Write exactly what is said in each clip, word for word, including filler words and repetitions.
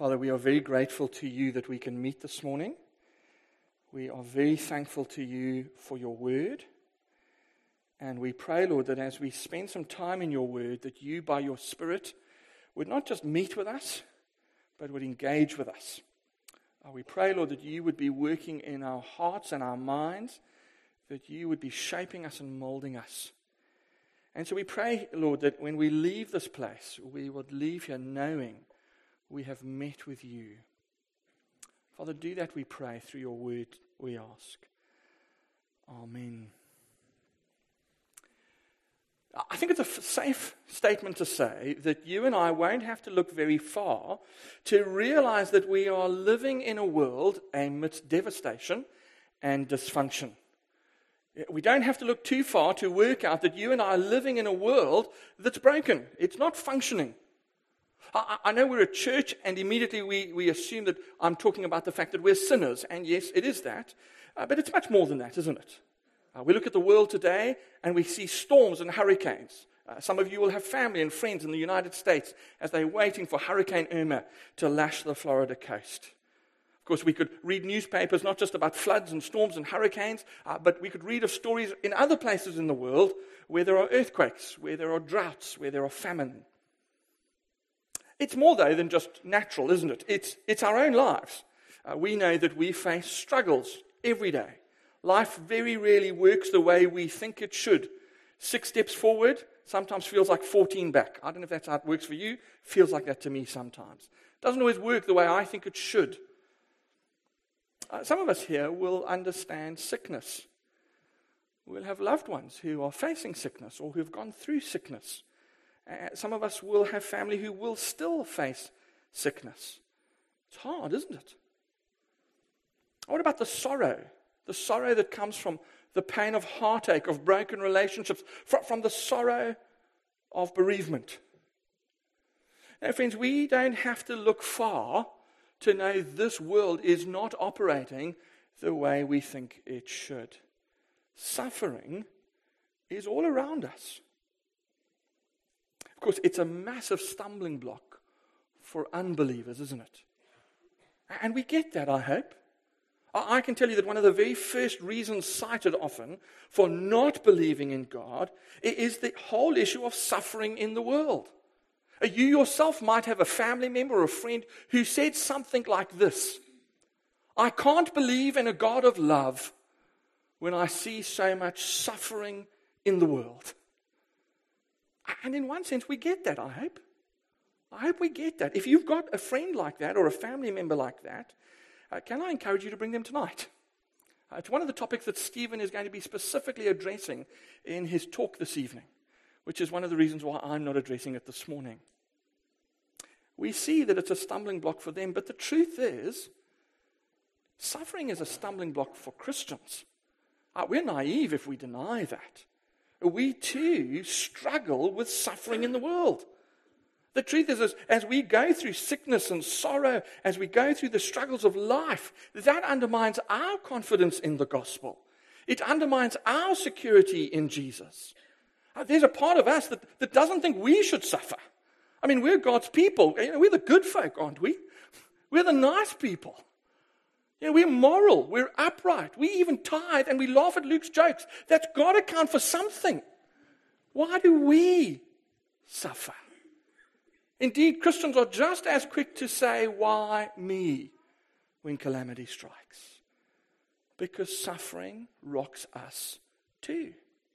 Father, we are very grateful to you that we can meet this morning. We are very thankful to you for your word. And we pray, Lord, that as we spend some time in your word, that you, by your Spirit, would not just meet with us, but would engage with us. Uh, we pray, Lord, that you would be working in our hearts and our minds, that you would be shaping us and molding us. And so we pray, Lord, that when we leave this place, we would leave here knowing we have met with you. Father, do that, we pray, through your word, we ask. Amen. I think it's a f- safe statement to say that you and I won't have to look very far to realize that we are living in a world amidst devastation and dysfunction. We don't have to look too far to work out that you and I are living in a world that's broken. It's not functioning. I, I know we're a church, and immediately we, we assume that I'm talking about the fact that we're sinners. And yes, it is that. Uh, but it's much more than that, isn't it? Uh, we look at the world today, and we see storms and hurricanes. Uh, some of you will have family and friends in the United States as they're waiting for Hurricane Irma to lash the Florida coast. Of course, we could read newspapers not just about floods and storms and hurricanes, uh, but we could read of stories in other places in the world where there are earthquakes, where there are droughts, where there are famine. It's more, though, than just natural, isn't it? It's, it's our own lives. Uh, we know that we face struggles every day. Life very rarely works the way we think it should. Six steps forward sometimes feels like fourteen back. I don't know if that's how it works for you. Feels like that to me sometimes. Doesn't always work the way I think it should. Uh, some of us here will understand sickness. We'll have loved ones who are facing sickness or who've gone through sickness. Uh, some of us will have family who will still face sickness. It's hard, isn't it? What about the sorrow? The sorrow that comes from the pain of heartache, of broken relationships, from, from the sorrow of bereavement. Now, friends, we don't have to look far to know this world is not operating the way we think it should. Suffering is all around us. Of course, it's a massive stumbling block for unbelievers, isn't it? And we get that, I hope. I can tell you that one of the very first reasons cited often for not believing in God is the whole issue of suffering in the world. You yourself might have a family member or a friend who said something like this: I can't believe in a God of love when I see so much suffering in the world. And in one sense, we get that, I hope. I hope we get that. If you've got a friend like that or a family member like that, uh, can I encourage you to bring them tonight? Uh, it's one of the topics that Stephen is going to be specifically addressing in his talk this evening, which is one of the reasons why I'm not addressing it this morning. We see that it's a stumbling block for them, but the truth is, suffering is a stumbling block for Christians. Uh, we're naive if we deny that. We too struggle with suffering in the world. The truth is, as, as we go through sickness and sorrow, as we go through the struggles of life, that undermines our confidence in the gospel. It undermines our security in Jesus. Uh, there's a part of us that, that doesn't think we should suffer. I mean, we're God's people. You know, we're the good folk, aren't we? We're the nice people. You know, we're moral, we're upright, we even tithe, and we laugh at Luke's jokes. That's got to count for something. Why do we suffer? Indeed, Christians are just as quick to say, why me, when calamity strikes? Because suffering rocks us too.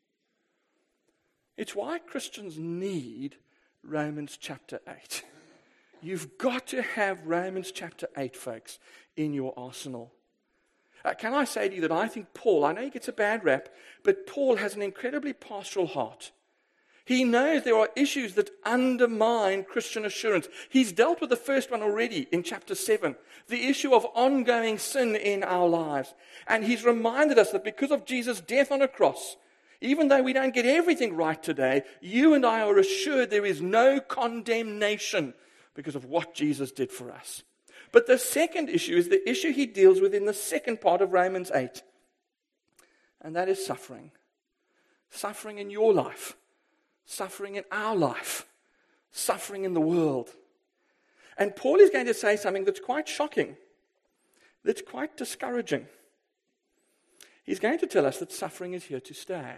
It's why Christians need Romans chapter eight. You've got to have Romans chapter eight, folks, in your arsenal. Uh, can I say to you that I think Paul, I know he gets a bad rap, but Paul has an incredibly pastoral heart. He knows there are issues that undermine Christian assurance. He's dealt with the first one already in chapter seven, the issue of ongoing sin in our lives. And he's reminded us that because of Jesus' death on a cross, even though we don't get everything right today, you and I are assured there is no condemnation because of what Jesus did for us. But the second issue is the issue he deals with in the second part of Romans eight. And that is suffering. Suffering in your life. Suffering in our life. Suffering in the world. And Paul is going to say something that's quite shocking, that's quite discouraging. He's going to tell us that suffering is here to stay.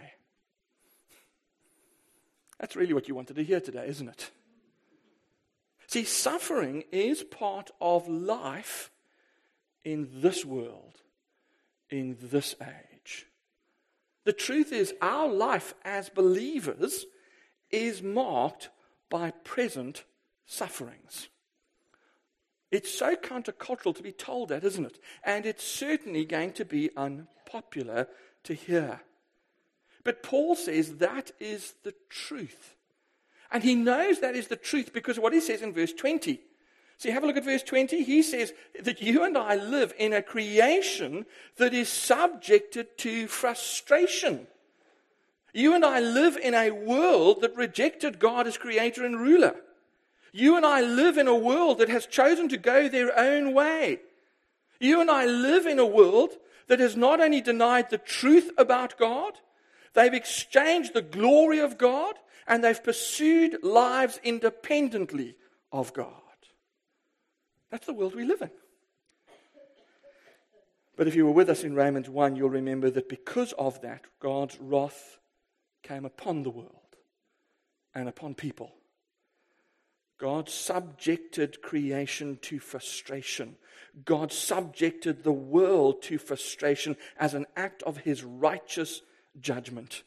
That's really what you wanted to hear today, isn't it? See, suffering is part of life in this world, in this age. The truth is, our life as believers is marked by present sufferings. It's so countercultural to be told that, isn't it? And it's certainly going to be unpopular to hear. But Paul says that is the truth. And he knows that is the truth because of what he says in verse twenty. See, have a look at verse twenty. He says that you and I live in a creation that is subjected to frustration. You and I live in a world that rejected God as creator and ruler. You and I live in a world that has chosen to go their own way. You and I live in a world that has not only denied the truth about God, they've exchanged the glory of God, and they've pursued lives independently of God. That's the world we live in. But if you were with us in Romans one, you'll remember that because of that, God's wrath came upon the world and upon people. God subjected creation to frustration. God subjected the world to frustration as an act of his righteous judgment.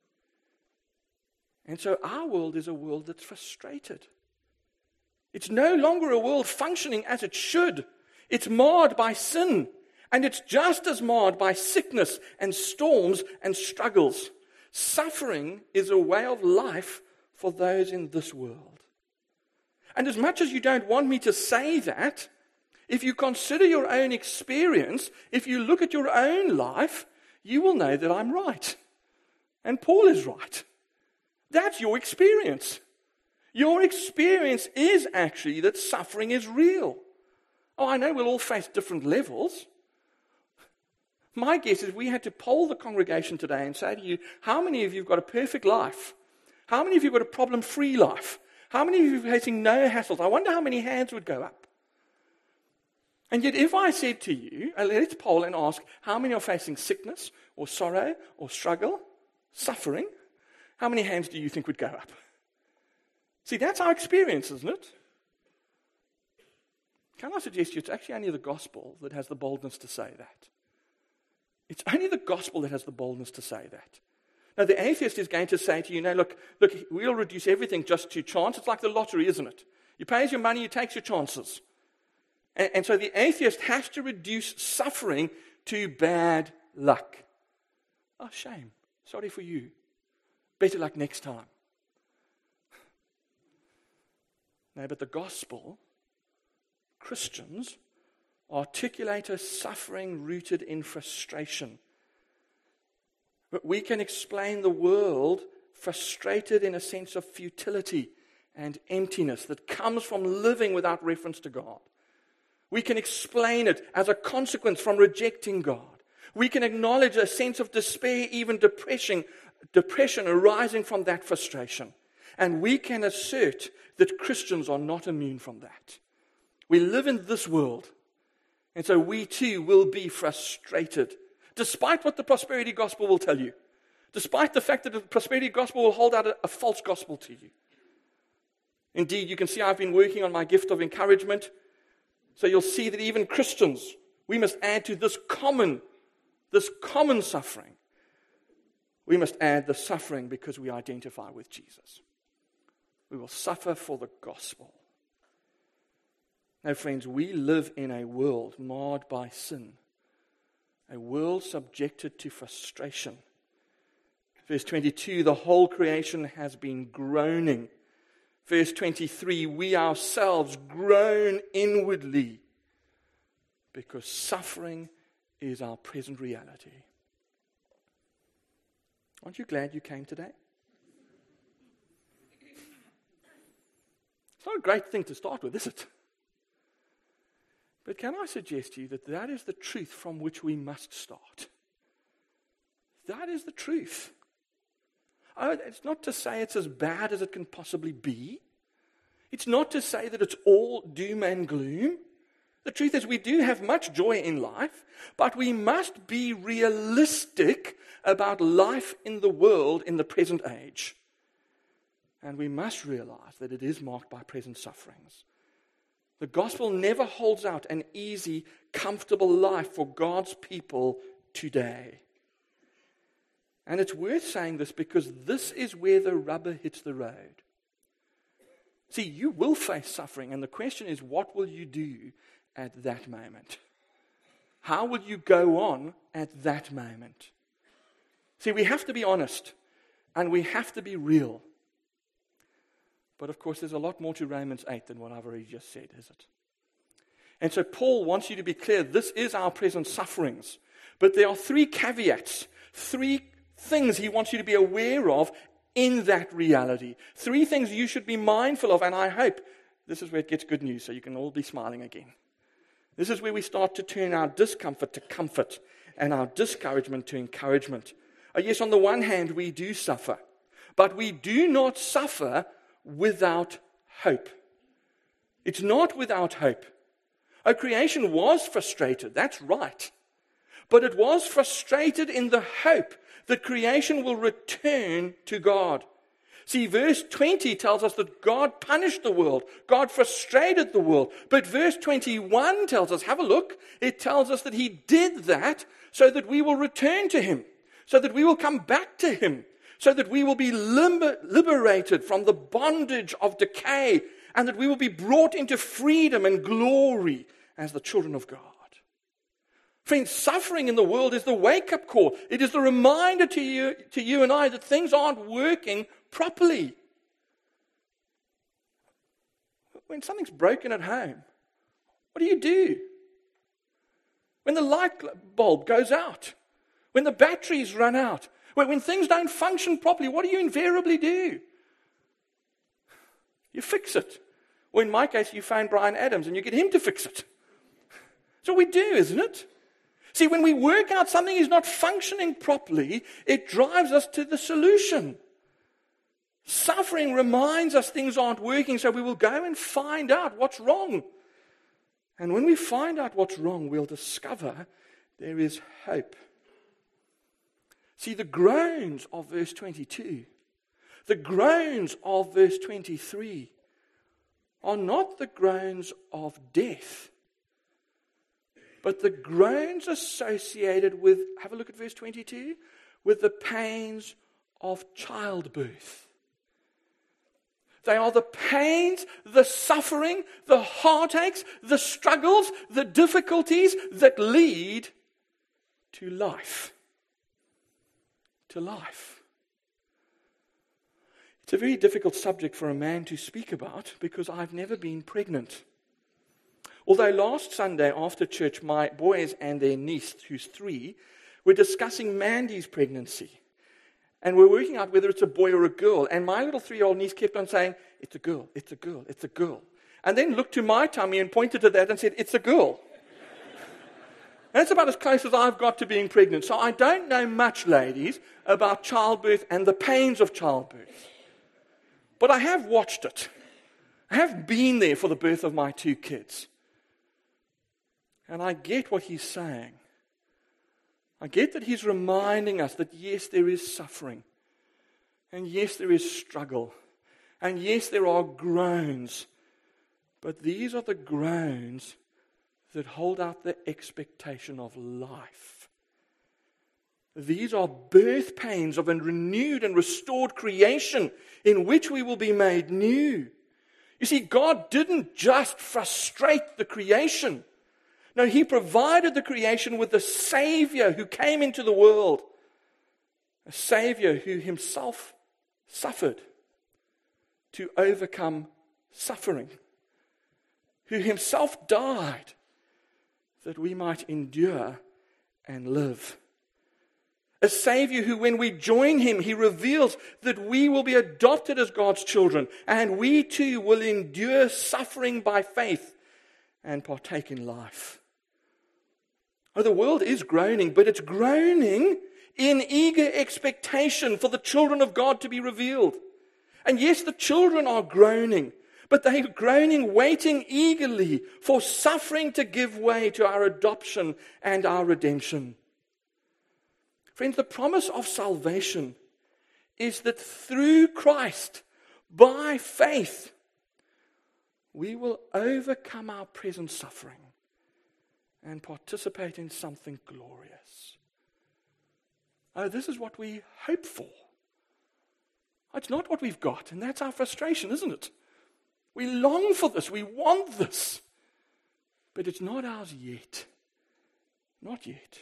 And so our world is a world that's frustrated. It's no longer a world functioning as it should. It's marred by sin. And it's just as marred by sickness and storms and struggles. Suffering is a way of life for those in this world. And as much as you don't want me to say that, if you consider your own experience, if you look at your own life, you will know that I'm right. And Paul is right. That's your experience. Your experience is actually that suffering is real. Oh, I know we'll all face different levels. My guess is we had to poll the congregation today and say to you, how many of you have got a perfect life? How many of you have got a problem-free life? How many of you are facing no hassles? I wonder how many hands would go up. And yet if I said to you, let's poll and ask, how many are facing sickness or sorrow or struggle, suffering, how many hands do you think would go up? See, that's our experience, isn't it? Can I suggest to you, it's actually only the gospel that has the boldness to say that. It's only the gospel that has the boldness to say that. Now, the atheist is going to say to you, no, look, look, we'll reduce everything just to chance. It's like the lottery, isn't it? You pays your money, you takes your chances. And, and so the atheist has to reduce suffering to bad luck. Oh, shame. Sorry for you. Better luck next time. No, but the gospel, Christians, articulate a suffering rooted in frustration. But we can explain the world frustrated in a sense of futility and emptiness that comes from living without reference to God. We can explain it as a consequence from rejecting God. We can acknowledge a sense of despair, even depression, depression arising from that frustration. And we can assert that Christians are not immune from that. We live in this world, and so we too will be frustrated. Despite what the prosperity gospel will tell you. Despite the fact that the prosperity gospel will hold out a, a false gospel to you. Indeed, you can see I've been working on my gift of encouragement. So you'll see that even Christians, we must add to this common, this common suffering. We must add the suffering because we identify with Jesus. We will suffer for the gospel. Now, friends, we live in a world marred by sin. A world subjected to frustration. Verse twenty-two, the whole creation has been groaning. Verse twenty-three, we ourselves groan inwardly because suffering is our present reality. Aren't you glad you came today? It's not a great thing to start with, is it? But can I suggest to you that that is the truth from which we must start? That is the truth. Oh, it's not to say it's as bad as it can possibly be. It's not to say that it's all doom and gloom. The truth is we do have much joy in life, but we must be realistic about life in the world in the present age. And we must realize that it is marked by present sufferings. The gospel never holds out an easy, comfortable life for God's people today. And it's worth saying this because this is where the rubber hits the road. See, you will face suffering, and the question is, what will you do at that moment? How will you go on at that moment? See, we have to be honest, and we have to be real. But of course, there's a lot more to Romans eight than what I've already just said, is it? And so Paul wants you to be clear, this is our present sufferings. But there are three caveats, three things he wants you to be aware of in that reality. Three things you should be mindful of, and I hope this is where it gets good news, so you can all be smiling again. This is where we start to turn our discomfort to comfort and our discouragement to encouragement. Oh, yes, on the one hand, we do suffer, but we do not suffer without hope. It's not without hope. Oh, creation was frustrated, that's right. But it was frustrated in the hope that creation will return to God. See, verse twenty tells us that God punished the world. God frustrated the world. But verse twenty-one tells us, have a look, it tells us that he did that so that we will return to him, so that we will come back to him, so that we will be liber- liberated from the bondage of decay, and that we will be brought into freedom and glory as the children of God. Friends, suffering in the world is the wake-up call. It is the reminder to you, to you and I that things aren't working properly. When something's broken at home, what do you do? When the light bulb goes out, when the batteries run out, when, when things don't function properly, what do you invariably do? You fix it. Or in my case, you phone Brian Adams and you get him to fix it. That's what we do, isn't it? See, when we work out something is not functioning properly, it drives us to the solution. Suffering reminds us things aren't working, so we will go and find out what's wrong. And when we find out what's wrong, we'll discover there is hope. See, the groans of verse twenty-two, the groans of verse twenty-three are not the groans of death, but the groans associated with, have a look at verse twenty-two, with the pains of childbirth. They are the pains, the suffering, the heartaches, the struggles, the difficulties that lead to life. To life. It's a very difficult subject for a man to speak about because I've never been pregnant. Although last Sunday after church, my boys and their niece, who's three, were discussing Mandy's pregnancy. And we're working out whether it's a boy or a girl. And my little three-year-old niece kept on saying, it's a girl, it's a girl, it's a girl. And then looked to my tummy and pointed to that and said, it's a girl. That's about as close as I've got to being pregnant. So I don't know much, ladies, about childbirth and the pains of childbirth. But I have watched it. I have been there for the birth of my two kids. And I get what he's saying. I get that he's reminding us that yes, there is suffering. And yes, there is struggle. And yes, there are groans. But these are the groans that hold out the expectation of life. These are birth pains of a renewed and restored creation in which we will be made new. You see, God didn't just frustrate the creation. No, he provided the creation with a Savior who came into the world. A Savior who himself suffered to overcome suffering. Who himself died that we might endure and live. A Savior who, when we join him, he reveals that we will be adopted as God's children. And we too will endure suffering by faith and partake in life. Oh, the world is groaning, but it's groaning in eager expectation for the children of God to be revealed. And yes, the children are groaning, but they are groaning, waiting eagerly for suffering to give way to our adoption and our redemption. Friends, the promise of salvation is that through Christ, by faith, we will overcome our present suffering and participate in something glorious. Oh, this is what we hope for. It's not what we've got, and that's our frustration, isn't it? We long for this, we want this, but it's not ours yet. Not yet.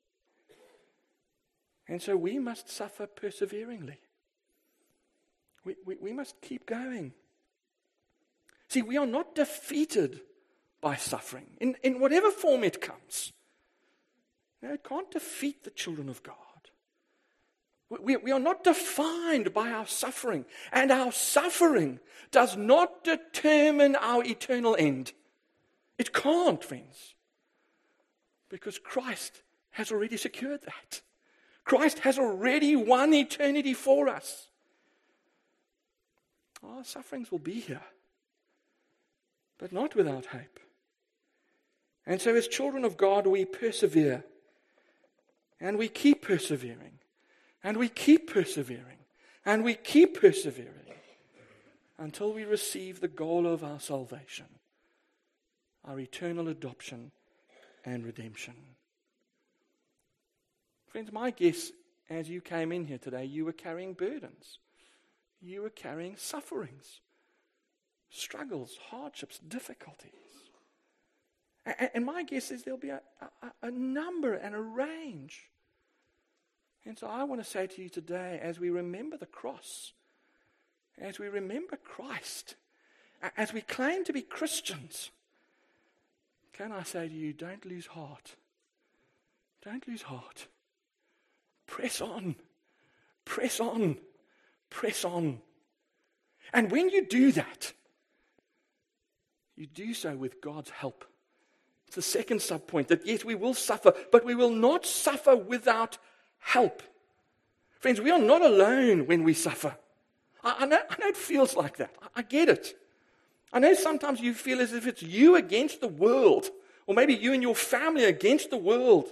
And so we must suffer perseveringly. We, we, we must keep going. See, we are not defeated by suffering, in, in whatever form it comes. No, it can't defeat the children of God. We, we are not defined by our suffering, and our suffering does not determine our eternal end. It can't, friends, because Christ has already secured that. Christ has already won eternity for us. Our sufferings will be here, but not without hope. And so as children of God, we persevere, and we keep persevering, and we keep persevering, and we keep persevering until we receive the goal of our salvation, our eternal adoption and redemption. Friends, my guess, as you came in here today, you were carrying burdens. You were carrying sufferings, struggles, hardships, difficulties. And my guess is there'll be a, a, a number and a range. And so I want to say to you today, as we remember the cross, as we remember Christ, as we claim to be Christians, can I say to you, don't lose heart. Don't lose heart. Press on. Press on. Press on. And when you do that, you do so with God's help. It's the second subpoint, that yes, we will suffer, but we will not suffer without help. Friends, we are not alone when we suffer. I, I, know, I know it feels like that. I, I get it. I know sometimes you feel as if it's you against the world, or maybe you and your family against the world.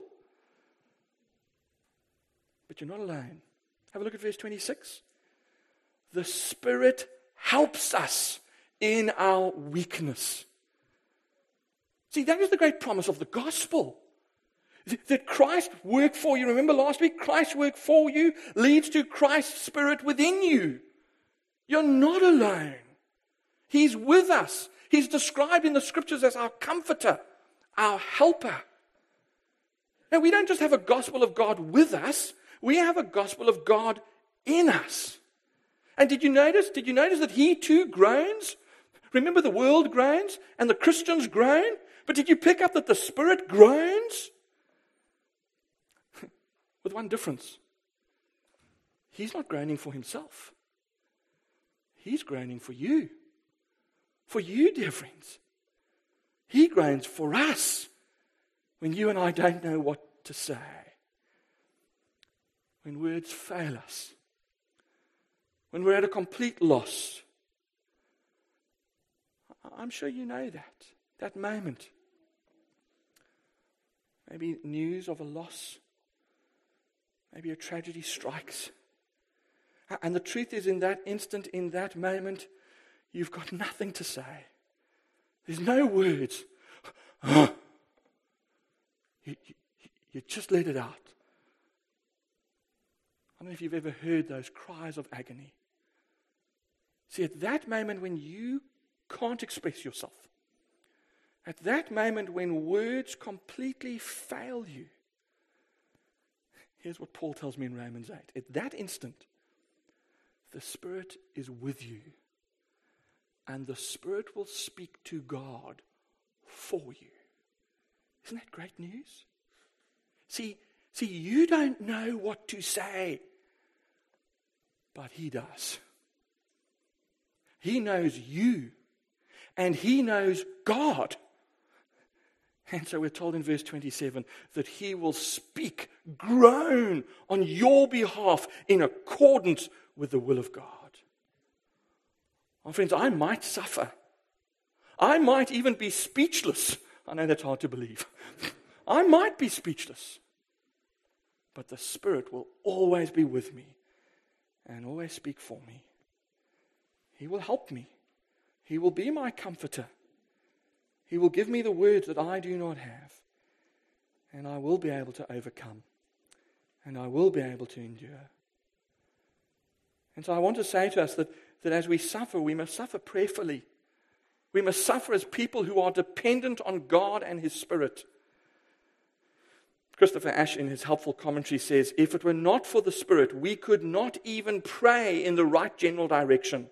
But you're not alone. Have a look at verse twenty-six. The Spirit helps us in our weakness. See, that is the great promise of the gospel. That Christ worked for you. Remember last week, Christ's work for you leads to Christ's Spirit within you. You're not alone. He's with us. He's described in the Scriptures as our comforter, our helper. Now, we don't just have a gospel of God with us. We have a gospel of God in us. And did you notice? Did you notice that He too groans? Remember, the world groans and the Christians groan. But did you pick up that the Spirit groans? With one difference. He's not groaning for Himself. He's groaning for you. For you, dear friends. He groans for us when you and I don't know what to say. When words fail us. When we're at a complete loss. I'm sure you know that. That moment. Maybe news of a loss. Maybe a tragedy strikes. And the truth is, in that instant, in that moment, you've got nothing to say. There's no words. you, you, you just let it out. I don't know if you've ever heard those cries of agony. See, at that moment when you can't express yourself, at that moment when words completely fail you, here's what Paul tells me in Romans eight. At that instant, the Spirit is with you, and the Spirit will speak to God for you. Isn't that great news? See, see, you don't know what to say, but He does. He knows you, and He knows God. And so we're told in verse twenty-seven that He will speak, groan on your behalf in accordance with the will of God. Oh, friends, I might suffer. I might even be speechless. I know that's hard to believe. I might be speechless. But the Spirit will always be with me and always speak for me. He will help me. He will be my comforter. He will give me the words that I do not have. And I will be able to overcome. And I will be able to endure. And so I want to say to us that, that as we suffer, we must suffer prayerfully. We must suffer as people who are dependent on God and His Spirit. Christopher Ash, in his helpful commentary, says, if it were not for the Spirit, we could not even pray in the right general direction.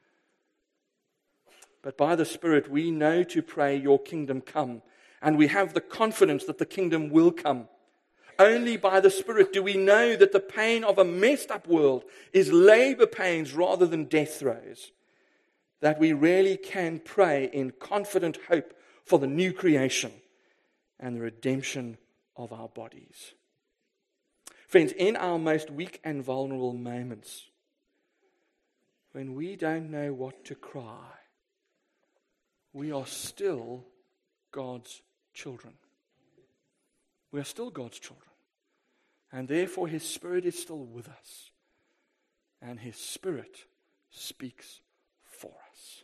But by the Spirit, we know to pray, your kingdom come. And we have the confidence that the kingdom will come. Only by the Spirit do we know that the pain of a messed up world is labor pains rather than death throes. That we really can pray in confident hope for the new creation and the redemption of our bodies. Friends, in our most weak and vulnerable moments, when we don't know what to cry, we are still God's children. We are still God's children. And therefore His Spirit is still with us. And His Spirit speaks for us.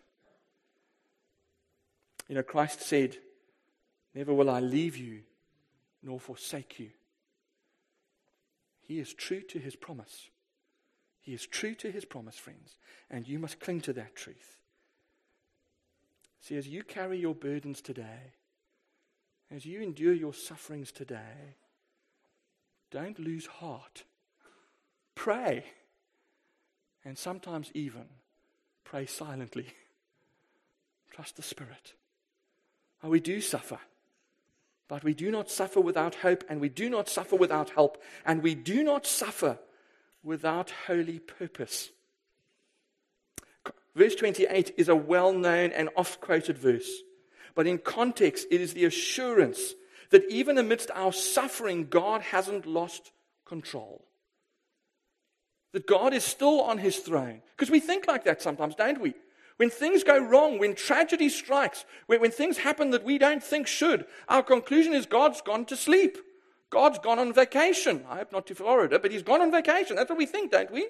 You know, Christ said, never will I leave you nor forsake you. He is true to His promise. He is true to His promise, friends. And you must cling to that truth. See, as you carry your burdens today, as you endure your sufferings today, don't lose heart. Pray. And sometimes even pray silently. Trust the Spirit. Oh, we do suffer. But we do not suffer without hope, and we do not suffer without help, and we do not suffer without holy purpose. Verse twenty-eight is a well-known and oft-quoted verse. But in context, it is the assurance that even amidst our suffering, God hasn't lost control. That God is still on His throne. Because we think like that sometimes, don't we? When things go wrong, when tragedy strikes, when, when things happen that we don't think should, our conclusion is God's gone to sleep. God's gone on vacation. I hope not to Florida, but He's gone on vacation. That's what we think, don't we?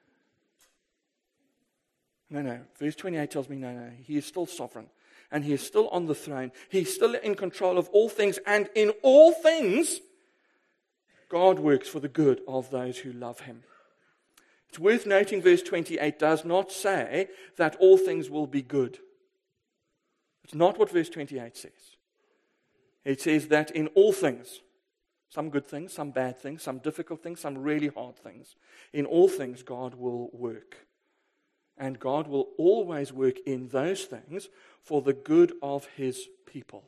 No, no. Verse twenty-eight tells me, no, no. He is still sovereign. And He is still on the throne. He's still in control of all things. And in all things, God works for the good of those who love Him. It's worth noting verse twenty-eight does not say that all things will be good. It's not what verse twenty-eight says. It says that in all things, some good things, some bad things, some difficult things, some really hard things, in all things God will work. And God will always work in those things for the good of His people.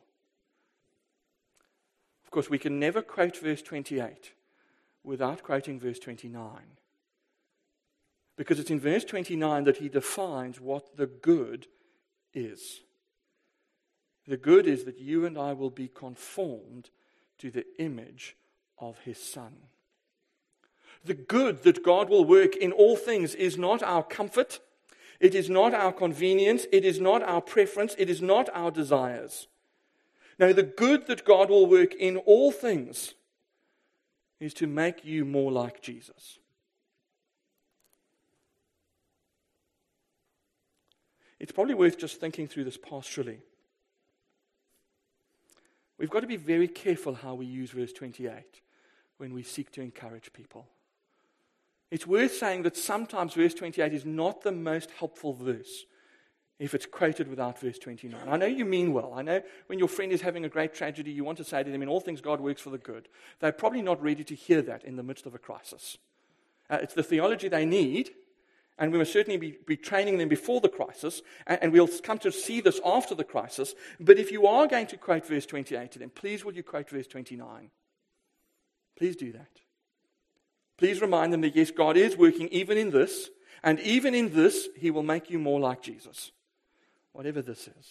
Of course, we can never quote verse twenty-eight without quoting verse twenty-nine. Because it's in verse twenty-nine that He defines what the good is. The good is that you and I will be conformed to the image of His Son. The good that God will work in all things is not our comfort. It is not our convenience. It is not our preference. It is not our desires. No, the good that God will work in all things is to make you more like Jesus. It's probably worth just thinking through this pastorally. We've got to be very careful how we use verse twenty-eight when we seek to encourage people. It's worth saying that sometimes verse twenty-eight is not the most helpful verse if it's quoted without verse twenty-nine. I know you mean well. I know when your friend is having a great tragedy, you want to say to them, in all things God works for the good. They're probably not ready to hear that in the midst of a crisis. Uh, it's the theology they need, and we must certainly be, be training them before the crisis, and, and we'll come to see this after the crisis. But if you are going to quote verse twenty-eight to them, please will you quote verse twenty-nine? Please do that. Please remind them that yes, God is working even in this, and even in this, He will make you more like Jesus. Whatever this is.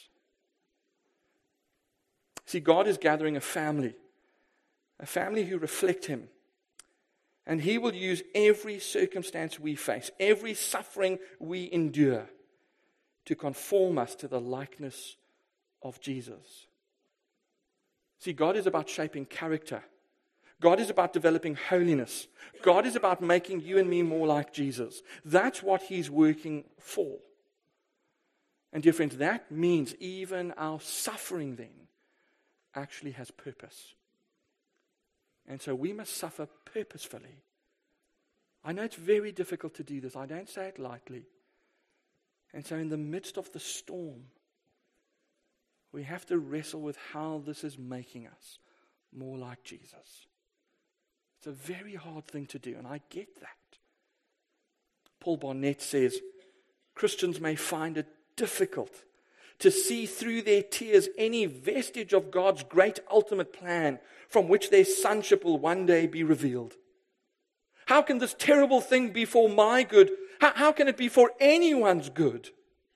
See, God is gathering a family, a family who reflect Him. And He will use every circumstance we face, every suffering we endure, to conform us to the likeness of Jesus. See, God is about shaping character. God is about developing holiness. God is about making you and me more like Jesus. That's what He's working for. And dear friends, that means even our suffering then actually has purpose. And so we must suffer purposefully. I know it's very difficult to do this. I don't say it lightly. And so in the midst of the storm, we have to wrestle with how this is making us more like Jesus. It's a very hard thing to do, and I get that. Paul Barnett says, Christians may find it difficult to see through their tears any vestige of God's great ultimate plan from which their sonship will one day be revealed. How can this terrible thing be for my good? How, how can it be for anyone's good?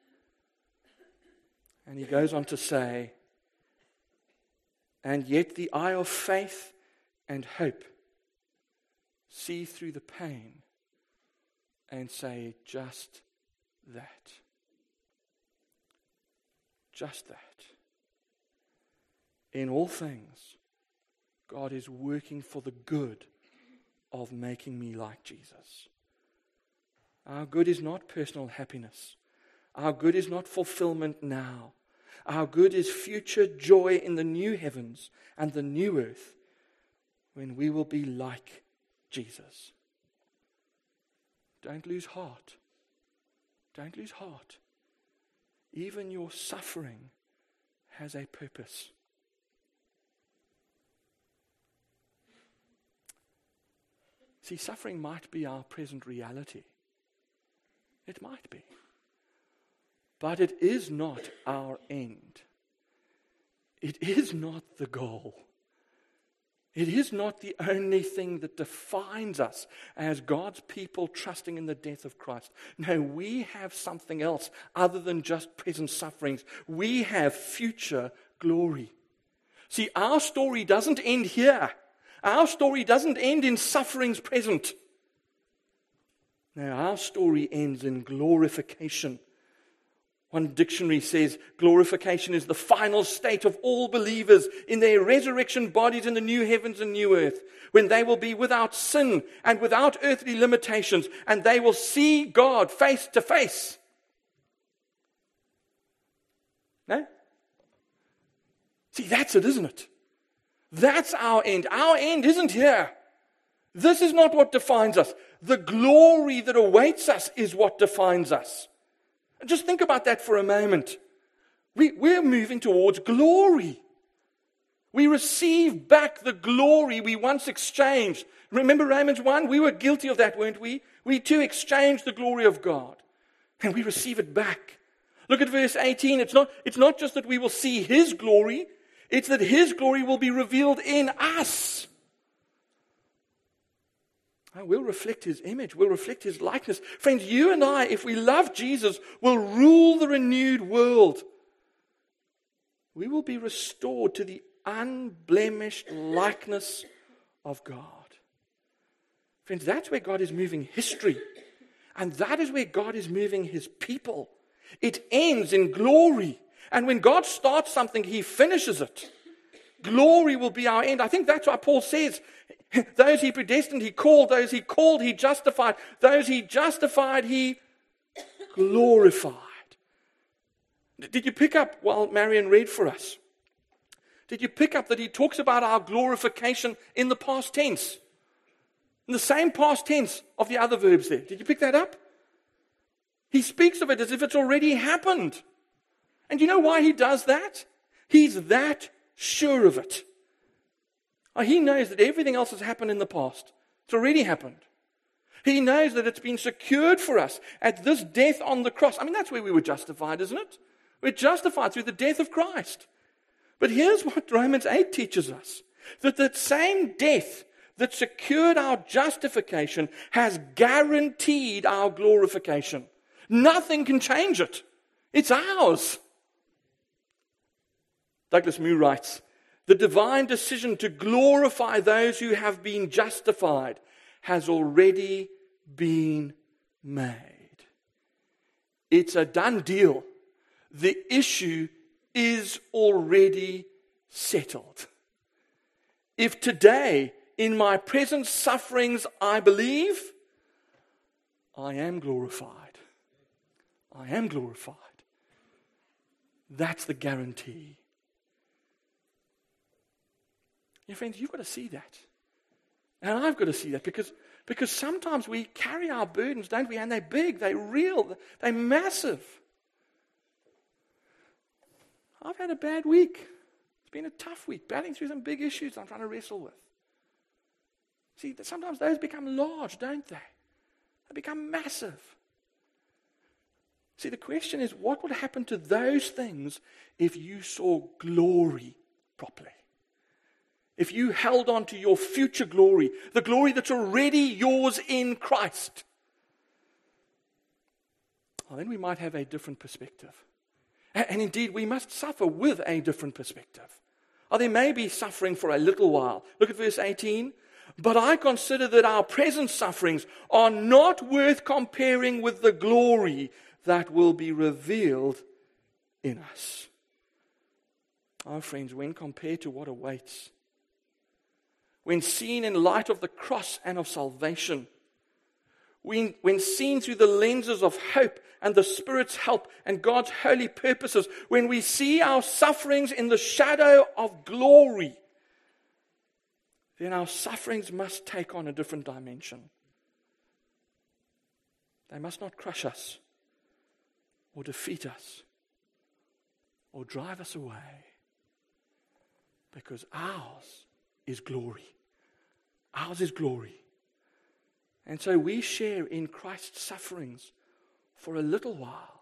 And he goes on to say, and yet the eye of faith and hope see through the pain and say just that. Just that. In all things, God is working for the good of making me like Jesus. Our good is not personal happiness. Our good is not fulfillment now. Our good is future joy in the new heavens and the new earth when we will be like Jesus. Don't lose heart. Don't lose heart. Even your suffering has a purpose. See, suffering might be our present reality. It might be. But it is not our end. It is not the goal. It is not the only thing that defines us as God's people trusting in the death of Christ. No, we have something else other than just present sufferings. We have future glory. See, our story doesn't end here. Our story doesn't end in sufferings present. No, our story ends in glorification. One dictionary says glorification is the final state of all believers in their resurrection bodies in the new heavens and new earth, when they will be without sin and without earthly limitations, and they will see God face to face. No? See, that's it, isn't it? That's our end. Our end isn't here. This is not what defines us. The glory that awaits us is what defines us. Just think about that for a moment. We, we're moving towards glory. We receive back the glory we once exchanged. Remember Romans one? We were guilty of that, weren't we? We too exchanged the glory of God. And we receive it back. Look at verse eighteen. It's not, it's not just that we will see His glory. It's that His glory will be revealed in us. We'll reflect His image. We'll reflect His likeness. Friends, you and I, if we love Jesus, will rule the renewed world. We will be restored to the unblemished likeness of God. Friends, that's where God is moving history. And that is where God is moving His people. It ends in glory. And when God starts something, He finishes it. Glory will be our end. I think that's why Paul says, those He predestined, He called. Those He called, He justified. Those He justified, He glorified. Did you pick up while Marion read for us? Did you pick up that he talks about our glorification in the past tense? In the same past tense of the other verbs there. Did you pick that up? He speaks of it as if it's already happened. And you know why he does that? He's that sure of it. He knows that everything else has happened in the past. It's already happened. He knows that it's been secured for us at this death on the cross. I mean, that's where we were justified, isn't it? We're justified through the death of Christ. But here's what Romans eight teaches us. That that same death that secured our justification has guaranteed our glorification. Nothing can change it. It's ours. Douglas Moo writes, the divine decision to glorify those who have been justified has already been made. It's a done deal. The issue is already settled. If today, in my present sufferings, I believe, I am glorified. I am glorified. That's the guarantee. Yeah, friends, you've got to see that. And I've got to see that because, because sometimes we carry our burdens, don't we? And they're big, they're real, they're massive. I've had a bad week. It's been a tough week, battling through some big issues I'm trying to wrestle with. See, sometimes those become large, don't they? They become massive. See, the question is, what would happen to those things if you saw glory properly? If you held on to your future glory, the glory that's already yours in Christ, well, then we might have a different perspective. And indeed, we must suffer with a different perspective. Oh, there may be suffering for a little while. Look at verse eighteen. But I consider that our present sufferings are not worth comparing with the glory that will be revealed in us. Oh, friends, when compared to what awaits, when seen in light of the cross and of salvation, when, when seen through the lenses of hope and the Spirit's help and God's holy purposes, when we see our sufferings in the shadow of glory, then our sufferings must take on a different dimension. They must not crush us or defeat us or drive us away, because ours is glory. Ours is glory. And so we share in Christ's sufferings for a little while,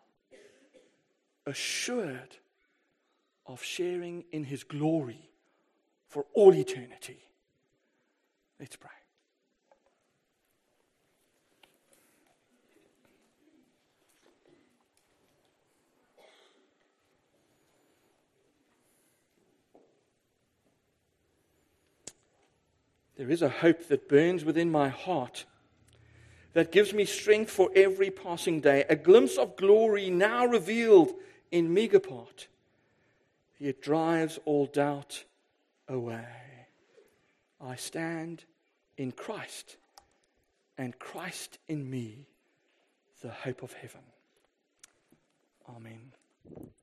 assured of sharing in His glory for all eternity. Let's pray. There is a hope that burns within my heart that gives me strength for every passing day, a glimpse of glory now revealed in meager part. It drives all doubt away. I stand in Christ, and Christ in me, the hope of heaven. Amen.